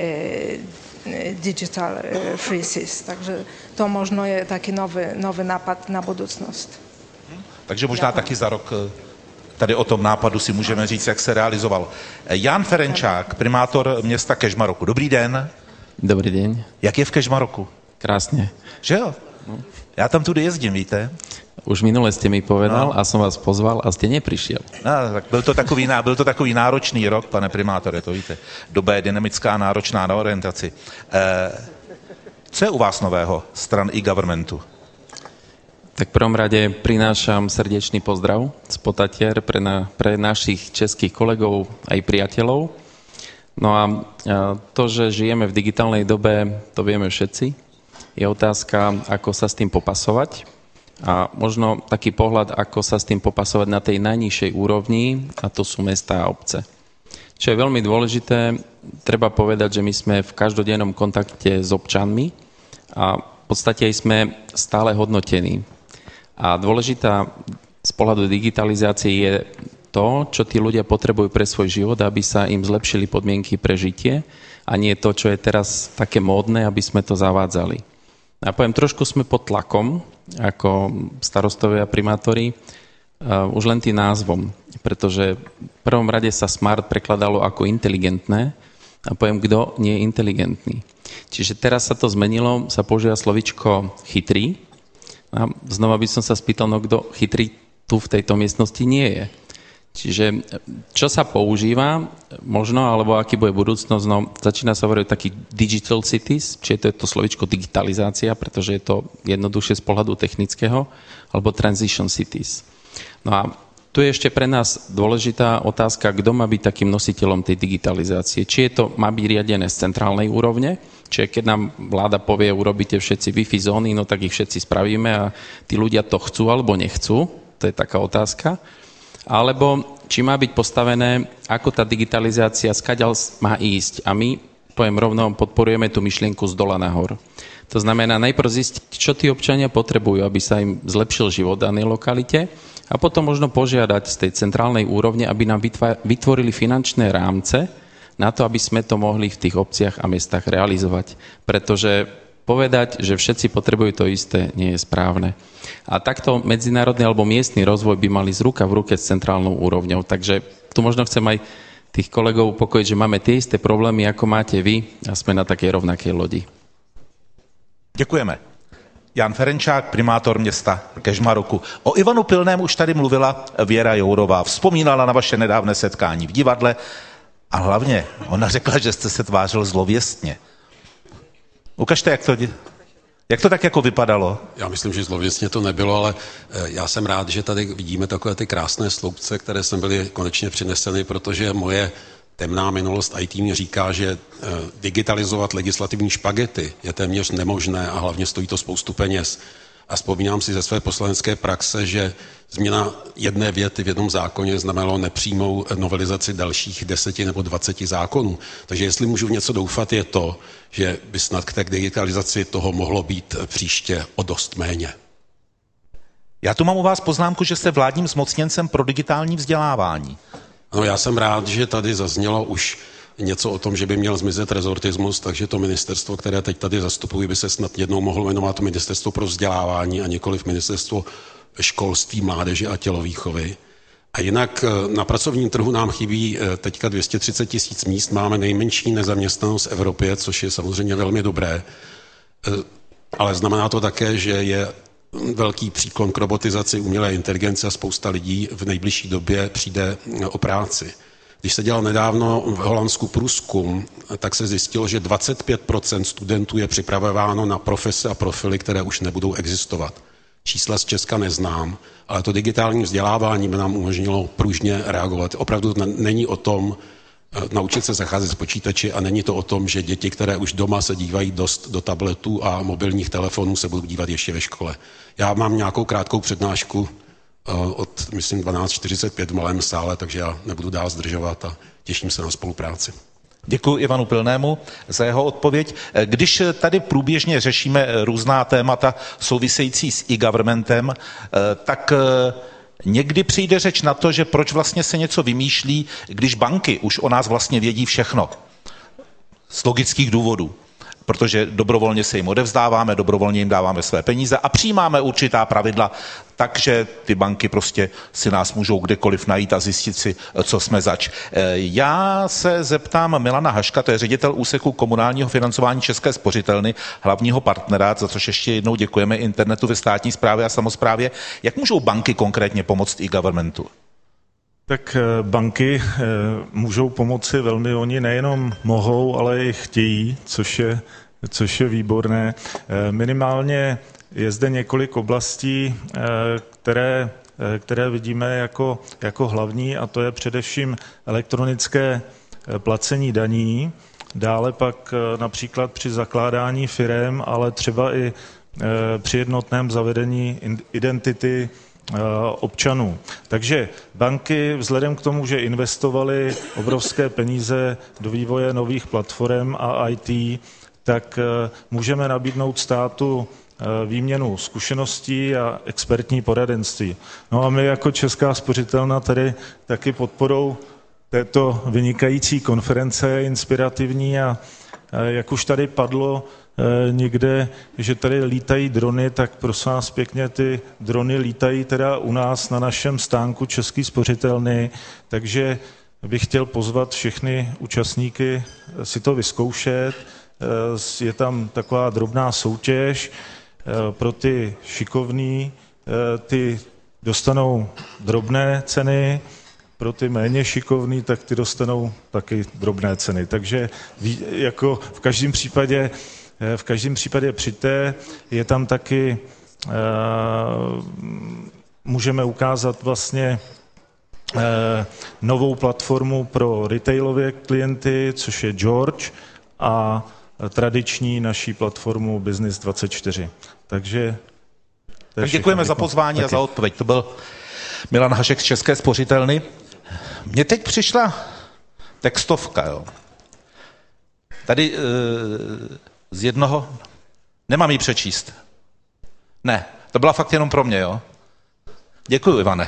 Digital Free Seas. Takže to možno je taký nový, nový nápad na budúcnosť. Takže možná taky za rok tady o tom nápadu si můžeme říct, jak se realizoval. Jan Ferenčák, primátor města Kežmaroku. Dobrý den. Dobrý den. Jak je v Kežmaroku? Krásně. Že jo? Já tam tudy jezdím, víte? Už minule jste mi povedal no. a jsem vás pozval a jste neprišiel. No, tak byl to takový, byl to takový náročný rok, pane primátore, to víte. Doba je dynamická, náročná na orientaci. E, co je u vás nového stran e-governmentu? Tak v prvom rade prinášam srdečný pozdrav z Potatier pre, na, pre našich českých kolegov aj priateľov. No a, a to, že žijeme v digitálnej dobe, to vieme všetci. Je otázka, ako sa s tým popasovať. A možno taký pohľad, ako sa s tým popasovať na tej najnižšej úrovni, a to sú mestá a obce. Čo je veľmi dôležité, treba povedať, že my sme v každodennom kontakte s občanmi a v podstate aj sme stále hodnotení. A dôležitá z pohľadu digitalizácie je to, čo tí ľudia potrebujú pre svoj život, aby sa im zlepšili podmienky pre žitie a nie to, čo je teraz také módne, aby sme to zavádzali. A poviem, trošku sme pod tlakom, ako starostovia a primátori, uh, už len tým názvom, pretože v prvom rade sa smart prekladalo ako inteligentné a poviem, kto nie je inteligentný. Čiže teraz sa to zmenilo, sa používa slovičko chytrý. A znova by som sa spýtal, no kto chytrý tu v tejto miestnosti nie je. Čiže čo sa používa, možno, alebo aký bude budúcnosť, no začína sa hovoriť taký digital cities, čiže to je to slovičko digitalizácia, pretože je to jednoduchšie z pohľadu technického, alebo transition cities. No a Tu je ešte pre nás dôležitá otázka, kto má byť takým nositeľom tej digitalizácie. Či je to má byť riadené z centrálnej úrovne, čiže keď nám vláda povie, urobíte všetci Wi-Fi zóny, no tak ich všetci spravíme a tí ľudia to chcú alebo nechcú, to je taká otázka. Alebo či má byť postavené, ako tá digitalizácia skaďal má ísť. A my, poviem rovno, podporujeme tú myšlienku z dola nahor. To znamená najprv zistiť, čo tí občania potrebujú, aby sa im zlepšil život v danej lokalite, a potom možno požiadať z tej centrálnej úrovne, aby nám vytvorili finančné rámce na to, aby sme to mohli v tých obciach a mestách realizovať. Pretože povedať, že všetci potrebujú to isté, nie je správne. A takto medzinárodný alebo miestny rozvoj by mali z ruka v ruke s centrálnou úrovňou. Takže tu možno chcem aj tých kolegov upokojiť, že máme tie isté problémy, ako máte vy a sme na takej rovnakej lodi. Děkujeme. Jan Ferenčák, primátor města Kežmaroku. O Ivanu Pilném už tady mluvila Věra Jourová. Vzpomínala na vaše nedávné setkání v divadle a hlavně ona řekla, že jste se tvářil zlověstně. Ukažte, jak to, jak to tak jako vypadalo. Já myslím, že zlověstně to nebylo, ale já jsem rád, že tady vidíme takové ty krásné sloupce, které sem byly konečně přineseny, protože moje temná minulost í té mě říká, že digitalizovat legislativní špagety je téměř nemožné a hlavně stojí to spoustu peněz. A vzpomínám si ze své poslanecké praxe, že změna jedné věty v jednom zákoně znamenalo nepřímou novelizaci dalších deseti nebo dvaceti zákonů. Takže jestli můžu v něco doufat, je to, že by snad k té digitalizaci toho mohlo být příště o dost méně. Já tu mám u vás poznámku, že jste vládním zmocněncem pro digitální vzdělávání. No, já jsem rád, že tady zaznělo už něco o tom, že by měl zmizet rezortismus, takže to ministerstvo, které teď tady zastupuji, by se snad jednou mohlo jmenovat Ministerstvo pro vzdělávání a nikoliv Ministerstvo školství, mládeže a tělovýchovy. A jinak na pracovním trhu nám chybí teďka dvě stě třicet tisíc míst, máme nejmenší nezaměstnanost v Evropě, což je samozřejmě velmi dobré, ale znamená to také, že je velký příklon k robotizaci, umělé inteligence a spousta lidí v nejbližší době přijde o práci. Když se dělal nedávno v Holandsku průzkum, tak se zjistilo, že dvacet pět procent studentů je připravováno na profese a profily, které už nebudou existovat. Čísla z Česka neznám, ale to digitální vzdělávání by nám umožnilo pružně reagovat. Opravdu není o tom naučit se zacházet s počítači a není to o tom, že děti, které už doma se dívají dost do tabletů a mobilních telefonů, se budou dívat ještě ve škole. Já mám nějakou krátkou přednášku od, myslím, dvanáct čtyřicet pět v malém sále, takže já nebudu dál zdržovat a těším se na spolupráci. Děkuji Ivanu Pilnému za jeho odpověď. Když tady průběžně řešíme různá témata související s e-governmentem, tak někdy přijde řeč na to, že proč vlastně se něco vymýšlí, když banky už o nás vlastně vědí všechno. Z logických důvodů. Protože dobrovolně se jim odevzdáváme, dobrovolně jim dáváme své peníze a přijímáme určitá pravidla, takže ty banky prostě si nás můžou kdekoliv najít a zjistit si, co jsme zač. Já se zeptám Milana Haška, to je ředitel úseku komunálního financování České spořitelny, hlavního partnera, za což ještě jednou děkujeme internetu ve státní správě a samosprávě. Jak můžou banky konkrétně pomoct e-governmentu? Tak banky můžou pomoci velmi, oni nejenom mohou, ale i chtějí, což je, což je výborné. Minimálně je zde několik oblastí, které, které vidíme jako, jako hlavní, a to je především elektronické placení daní, dále pak například při zakládání firem, ale třeba i při jednotném zavedení identity občanů. Takže banky vzhledem k tomu, že investovaly obrovské peníze do vývoje nových platform a í té, tak můžeme nabídnout státu výměnu zkušeností a expertní poradenství. No a my jako Česká spořitelna tady taky podporou této vynikající konference je inspirativní a jak už tady padlo někde, že tady lítají drony, tak prosím vás pěkně, ty drony lítají teda u nás na našem stánku České spořitelny, takže bych chtěl pozvat všechny účastníky si to vyzkoušet. Je tam taková drobná soutěž pro ty šikovný, ty dostanou drobné ceny, pro ty méně šikovný, tak ty dostanou taky drobné ceny. Takže jako v každém případě V každém případě přijďte, je tam taky, můžeme ukázat vlastně novou platformu pro retailové klienty, což je George, a tradiční naší platformu Business dvacet čtyři. Takže tak děkujeme za pozvání taky. A za odpověď. To byl Milan Hašek z České spořitelny. Mně teď přišla textovka, jo. Tady e, z jednoho, nemám ji přečíst. Ne, to byla fakt jenom pro mě, jo. Děkuju, Ivane.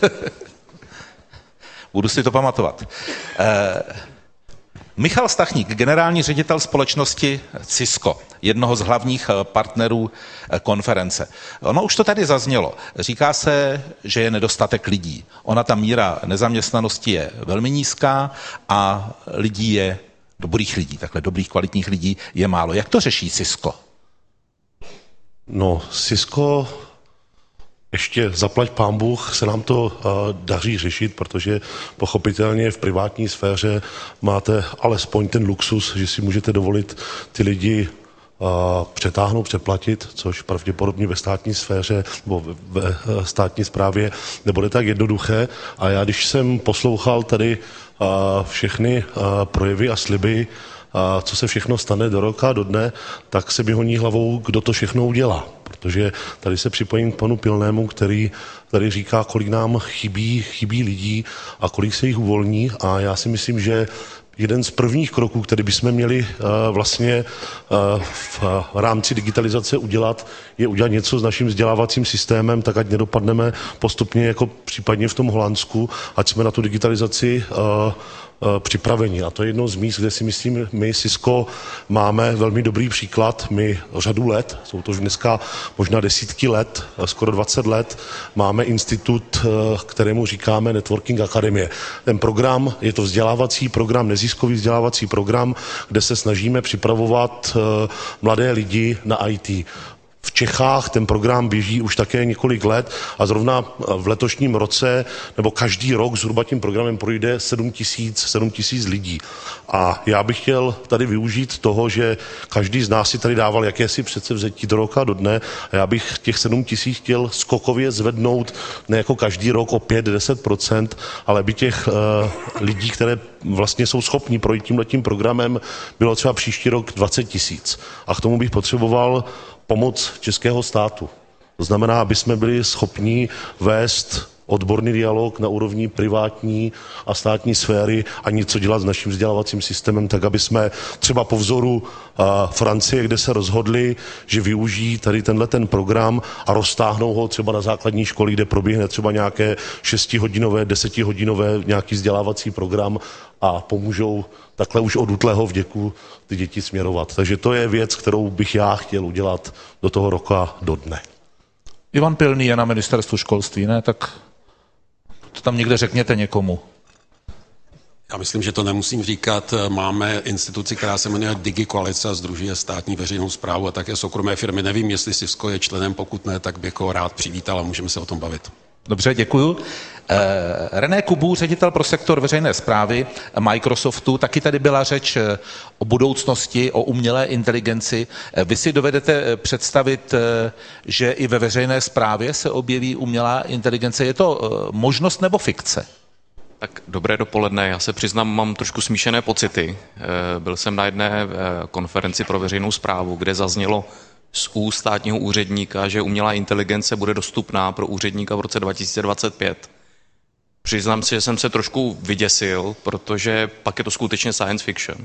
Budu si to pamatovat. E, Michal Stachník, generální ředitel společnosti Cisco, jednoho z hlavních partnerů konference. Ono už to tady zaznělo. Říká se, že je nedostatek lidí. Ona ta míra nezaměstnanosti je velmi nízká a lidí je, dobrých lidí, takhle dobrých kvalitních lidí je málo. Jak to řeší Cisco? No, Cisco, ještě zaplať pán Bůh, se nám to uh, daří řešit, protože pochopitelně v privátní sféře máte alespoň ten luxus, že si můžete dovolit ty lidi uh, přetáhnout, přeplatit, což pravděpodobně ve státní sféře nebo ve, ve státní správě nebude tak jednoduché. A já, když jsem poslouchal tady uh, všechny uh, projevy a sliby, a co se všechno stane do roka, do dne, tak se mi honí hlavou, kdo to všechno udělá. Protože tady se připojím k panu Pilnému, který tady říká, kolik nám chybí, chybí lidí a kolik se jich uvolní. A já si myslím, že jeden z prvních kroků, který bychom měli uh, vlastně uh, v rámci digitalizace udělat, je udělat něco s naším vzdělávacím systémem, tak ať nedopadneme postupně jako případně v tom Holandsku, ať jsme na tu digitalizaci uh, připraveni. A to je jedno z míst, kde si myslím, my Cisco máme velmi dobrý příklad. My řadu let, jsou to už dneska možná desítky let, skoro dvacet let, máme institut, kterému říkáme Networking Akademie. Ten program, je to vzdělávací program, neziskový vzdělávací program, kde se snažíme připravovat mladé lidi na í té. V Čechách ten program běží už také několik let a zrovna v letošním roce, nebo každý rok zhruba tím programem projde sedm tisíc lidí. A já bych chtěl tady využít toho, že každý z nás si tady dával jakési předsevzetí do roka, do dne, a já bych těch sedm tisíc chtěl skokově zvednout, ne jako každý rok o pět až deset procent, ale by těch uh, lidí, které vlastně jsou schopní projít tímhletím programem, bylo třeba příští rok dvacet tisíc. A k tomu bych potřeboval pomoc českého státu. To znamená, aby jsme byli schopni vést odborný dialog na úrovni privátní a státní sféry a něco dělat s naším vzdělávacím systémem, tak aby jsme třeba po vzoru uh, Francie, kde se rozhodli, že využijí tady tenhle ten program a roztáhnou ho třeba na základní školy, kde proběhne třeba nějaké šestihodinové, desetihodinové nějaký vzdělávací program a pomůžou takhle už od útlého věku ty děti směrovat. Takže to je věc, kterou bych já chtěl udělat do toho roka, do dne. Ivan Pilný je na ministerstvu školství, ne? Tak to tam někde řekněte někomu. Já myslím, že to nemusím říkat. Máme instituci, která se jmenuje DigiKoalice a sdružuje státní veřejnou správu a také soukromé firmy. Nevím, jestli Cisco je členem, pokud ne, tak bych ho rád přivítal a můžeme se o tom bavit. Dobře, děkuju. Eh, René Kubů, ředitel pro sektor veřejné správy Microsoftu, taky tady byla řeč o budoucnosti, o umělé inteligenci. Vy si dovedete představit, že i ve veřejné správě se objeví umělá inteligence? Je to možnost nebo fikce? Tak dobré dopoledne, já se přiznám, mám trošku smíšené pocity. Byl jsem na jedné konferenci pro veřejnou správu, kde zaznělo z úst státního úředníka, že umělá inteligence bude dostupná pro úředníka v roce dva tisíce dvacet pět. Přiznám si, že jsem se trošku vyděsil, protože pak je to skutečně science fiction.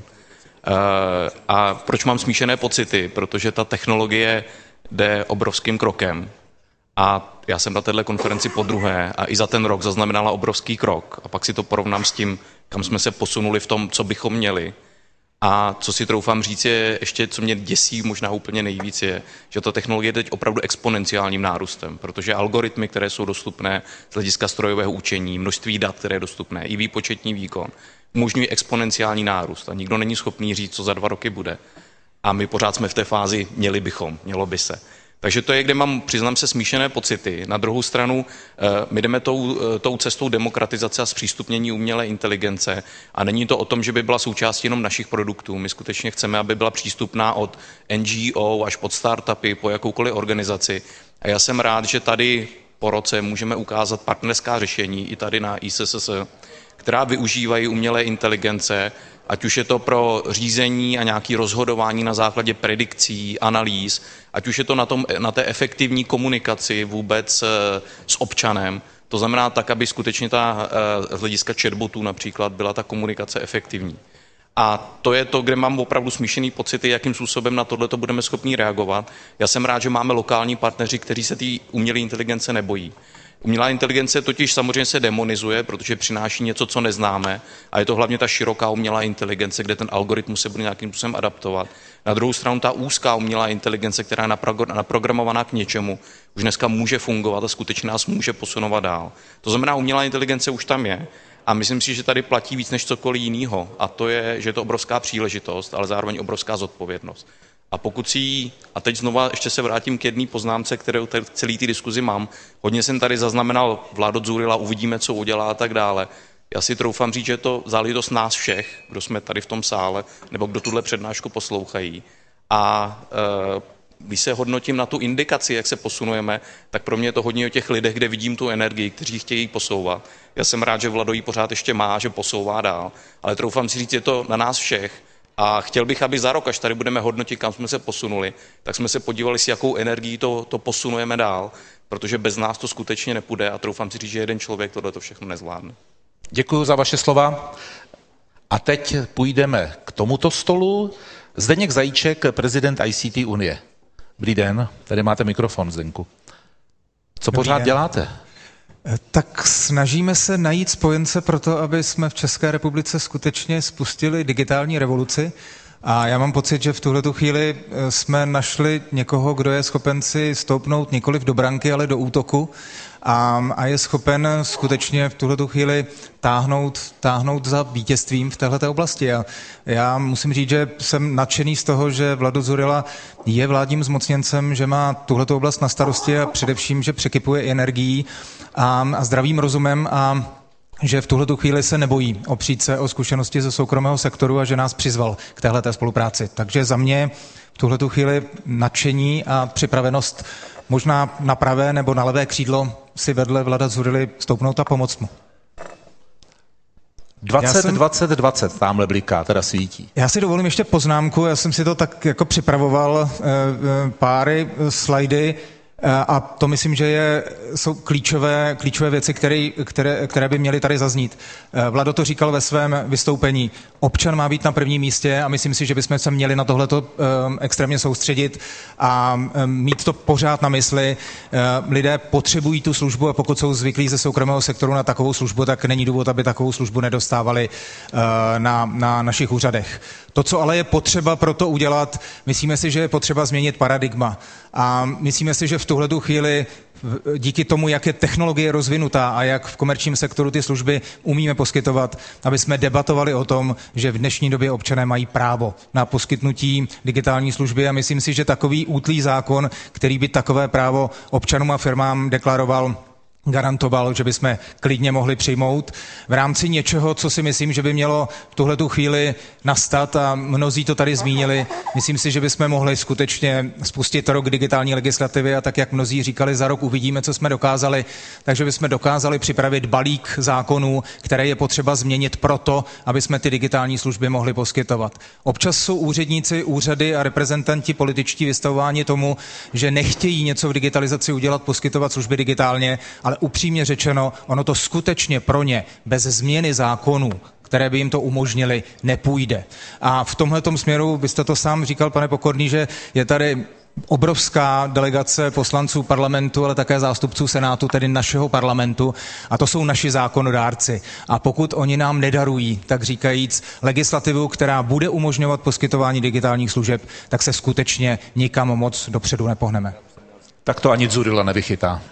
A proč mám smíšené pocity? Protože ta technologie jde obrovským krokem. A já jsem na této konferenci podruhé a i za ten rok zaznamenala obrovský krok. A pak si to porovnám s tím, kam jsme se posunuli v tom, co bychom měli. A co si troufám říct je ještě, co mě děsí možná úplně nejvíc je, že ta technologie je teď opravdu exponenciálním nárůstem, protože algoritmy, které jsou dostupné z hlediska strojového učení, množství dat, které je dostupné, i výpočetní výkon, umožňují exponenciální nárůst a nikdo není schopný říct, co za dva roky bude. A my pořád jsme v té fázi měli bychom, mělo by se. Takže to je, kde mám, přiznám se, smíšené pocity. Na druhou stranu, my jdeme tou, tou cestou demokratizace a zpřístupnění umělé inteligence a není to o tom, že by byla součástí jenom našich produktů. My skutečně chceme, aby byla přístupná od N G O až pod startupy, po jakoukoliv organizaci. A já jsem rád, že tady po roce můžeme ukázat partnerská řešení i tady na I S S S, která využívají umělé inteligence, ať už je to pro řízení a nějaké rozhodování na základě predikcí, analýz, ať už je to na, tom, na té efektivní komunikaci vůbec s občanem. To znamená tak, aby skutečně ta z hlediska chatbotů například byla ta komunikace efektivní. A to je to, kde mám opravdu smíšený pocity, jakým způsobem na tohle budeme schopni reagovat. Já jsem rád, že máme lokální partneři, kteří se té umělé inteligence nebojí. Umělá inteligence totiž samozřejmě se demonizuje, protože přináší něco, co neznáme, a je to hlavně ta široká umělá inteligence, kde ten algoritmus se bude nějakým způsobem adaptovat. Na druhou stranu ta úzká umělá inteligence, která je naprogramovaná k něčemu, už dneska může fungovat a skutečně nás může posunovat dál. To znamená, umělá inteligence už tam je. A myslím si, že tady platí víc než cokoliv jiného. A to je, že je to obrovská příležitost, ale zároveň obrovská zodpovědnost. A pokud si, a teď znova ještě se vrátím k jedné poznámce, kterou tady v celé té diskuzi mám, hodně jsem tady zaznamenal Vlado Dzurilla, uvidíme, co udělá a tak dále. Já si troufám říct, že je to záležitost nás všech, kdo jsme tady v tom sále, nebo kdo tuhle přednášku poslouchají. A e, když se hodnotím na tu indikaci, jak se posunujeme, tak pro mě je to hodně o těch lidech, kde vidím tu energii, kteří chtějí posouvat. Já jsem rád, že Vlado ji pořád ještě má, že posouvá dál, ale troufám si říct, je to na nás všech. A chtěl bych, aby za rok, až tady budeme hodnotit, kam jsme se posunuli, tak jsme se podívali, s jakou energií to, to posunujeme dál, protože bez nás to skutečně nepůjde a troufám si říct, že jeden člověk tohle to všechno nezvládne. Děkuji za vaše slova. A teď půjdeme k tomuto stolu. Zdeněk Zajíček, prezident I C T Unie. Dobrý den, tady máte mikrofon, Zdenku. Co pořád děláte? Tak snažíme se najít spojence pro to, aby jsme v České republice skutečně spustili digitální revoluci. A já mám pocit, že v tuhletu chvíli jsme našli někoho, kdo je schopen si stoupnout nikoliv do branky, ale do útoku a, a je schopen skutečně v tuhletu chvíli táhnout, táhnout za vítězstvím v této oblasti. A já musím říct, že jsem nadšený z toho, že Vlado Dzurilla je vládním zmocněncem, že má tuhletu oblast na starosti a především, že překypuje energií a, a zdravým rozumem a že v tuhletu chvíli se nebojí opřít se o zkušenosti ze soukromého sektoru a že nás přizval k téhleté spolupráci. Takže za mě v tuhletu chvíli nadšení a připravenost možná na pravé nebo na levé křídlo si vedle Vlada Dzurilly stoupnout a pomoct mu. dvacet, jsem, dvacet, dvacet, tamhle bliká, teda svítí. Já si dovolím ještě poznámku, já jsem si to tak jako připravoval e, páry, slajdy, a to myslím, že je, jsou klíčové, klíčové věci, které, které, které by měly tady zaznít. Vlado to říkal ve svém vystoupení. Občan má být na prvním místě a myslím si, že bychom se měli na tohleto um, extrémně soustředit a um, mít to pořád na mysli. Uh, lidé potřebují tu službu a pokud jsou zvyklí ze soukromého sektoru na takovou službu, tak není důvod, aby takovou službu nedostávali uh, na, na našich úřadech. To, co ale je potřeba pro to udělat, myslíme si, že je potřeba změnit paradigma. A myslíme si, že v tuhletu chvíli díky tomu, jak je technologie rozvinutá a jak v komerčním sektoru ty služby umíme poskytovat, aby jsme debatovali o tom, že v dnešní době občané mají právo na poskytnutí digitální služby a myslím si, že takový útlý zákon, který by takové právo občanům a firmám deklaroval, garantoval, že bychom klidně mohli přijmout v rámci něčeho, co si myslím, že by mělo v tuhletu chvíli nastat a mnozí to tady zmínili. Myslím si, že bychom mohli skutečně spustit rok digitální legislativy a tak, jak mnozí říkali, za rok uvidíme, co jsme dokázali, takže bychom dokázali připravit balík zákonů, které je potřeba změnit proto, aby jsme ty digitální služby mohli poskytovat. Občas jsou úředníci, úřady a reprezentanti političtí vystavováni tomu, že nechtějí něco v digitalizaci udělat, poskytovat služby digitálně, ale upřímně řečeno, ono to skutečně pro ně bez změny zákonů, které by jim to umožnily, nepůjde. A v tomhletom směru, byste to sám říkal, pane Pokorný, že je tady obrovská delegace poslanců parlamentu, ale také zástupců Senátu, tedy našeho parlamentu, a to jsou naši zákonodárci. A pokud oni nám nedarují, tak říkajíc, legislativu, která bude umožňovat poskytování digitálních služeb, tak se skutečně nikam moc dopředu nepohneme. Tak to ani Dzurilla nevychytá.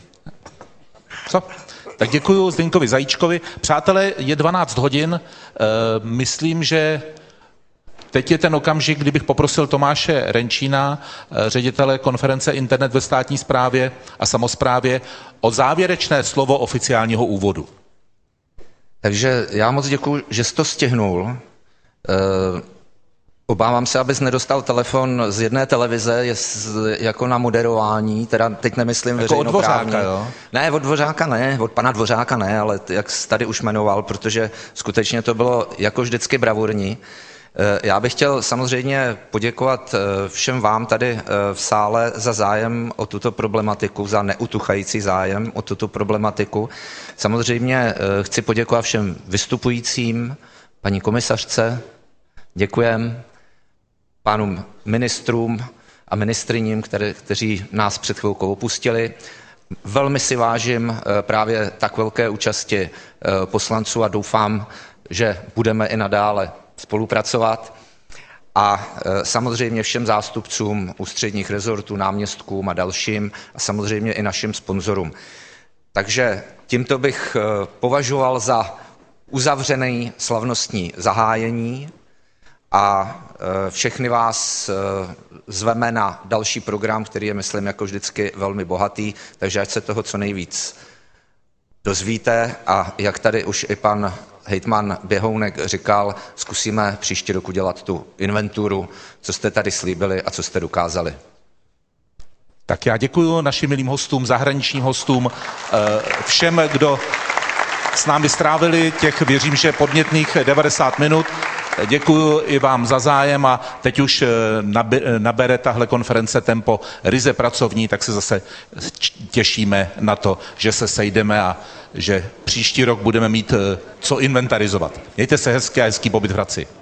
Co? Tak děkuji Zdeňkovi Zajíčkovi. Přátelé, je dvanáct hodin. E, myslím, že teď je ten okamžik, kdybych poprosil Tomáše Renčína, ředitele konference Internet ve státní správě a samosprávě, o závěrečné slovo oficiálního úvodu. Takže já moc děkuji, že jsi to stihnul. E, Obávám se, abys nedostal telefon z jedné televize je z, jako na moderování, teda teď nemyslím jako veřejnoprávní. Od Dvořáka, jo? Ne, od Dvořáka ne, od pana Dvořáka ne, ale jak jsi tady už jmenoval, protože skutečně to bylo jako vždycky bravurní. Já bych chtěl samozřejmě poděkovat všem vám tady v sále za zájem o tuto problematiku, za neutuchající zájem o tuto problematiku. Samozřejmě chci poděkovat všem vystupujícím, paní komisařce, děkujem, pánům ministrům a ministryním, které, kteří nás před chvilkou opustili. Velmi si vážím právě tak velké účasti poslanců a doufám, že budeme i nadále spolupracovat. A samozřejmě všem zástupcům ústředních rezortů, náměstkům a dalším a samozřejmě i našim sponzorům. Takže tímto bych považoval za uzavřený slavnostní zahájení a všechny vás zveme na další program, který je, myslím, jako vždycky velmi bohatý, takže ať se toho co nejvíc dozvíte a jak tady už i pan hejtman Běhounek říkal, zkusíme příští rok udělat tu inventuru, co jste tady slíbili a co jste dokázali. Tak já děkuji našim milým hostům, zahraničním hostům, všem, kdo s námi strávili těch, věřím, že podnětných devadesát minut. Děkuji i vám za zájem a teď už nabere tahle konference tempo ryze pracovní, tak se zase těšíme na to, že se sejdeme a že příští rok budeme mít co inventarizovat. Mějte se hezky a hezký pobyt v Hradci.